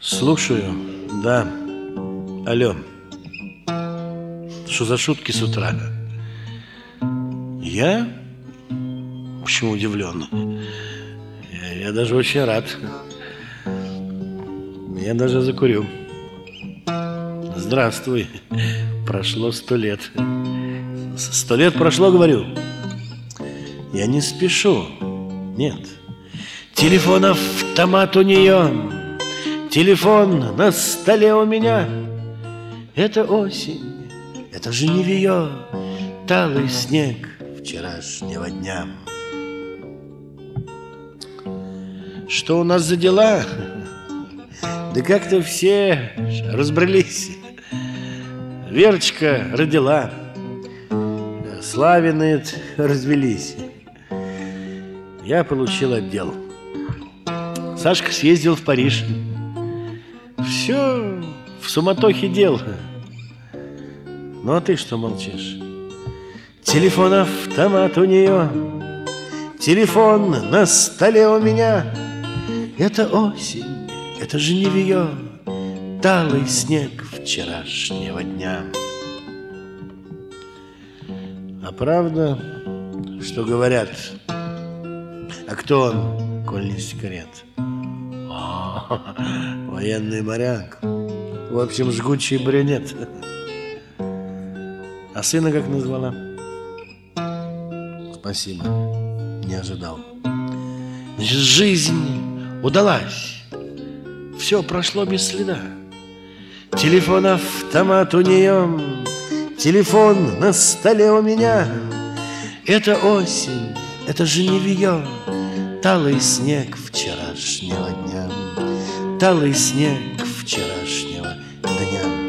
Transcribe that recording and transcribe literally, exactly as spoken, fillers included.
Слушаю, да. Алло. Что за шутки с утра? Я? Почему удивлен? Я, я даже очень рад. Я даже закурю. Здравствуй. Прошло сто лет. Сто лет прошло, говорю. Я не спешу. Нет. Телефон-автомат у нее. Телефон на столе у меня. Это осень, это жнивье, талый снег вчерашнего дня. Что у нас за дела? Да как-то все разбрелись. Верочка родила, Славины развелись. Я получил отдел. Сашка съездил в Париж. Все в суматохе дел. Ну а ты что молчишь? Телефон-автомат у нее, телефон на столе у меня. Это осень, это жнивье, талый снег вчерашнего дня. А правда, что говорят? А кто он, коль не секрет? О, военный моряк. В общем, жгучий брюнет. А сына как назвала? Спасибо, не ожидал. Значит, жизнь удалась. Все прошло без следа. Телефон-автомат у нее, телефон на столе у меня. Это осень, это жнивье, талый снег вчерашнего дня. Талый снег вчерашнего дня.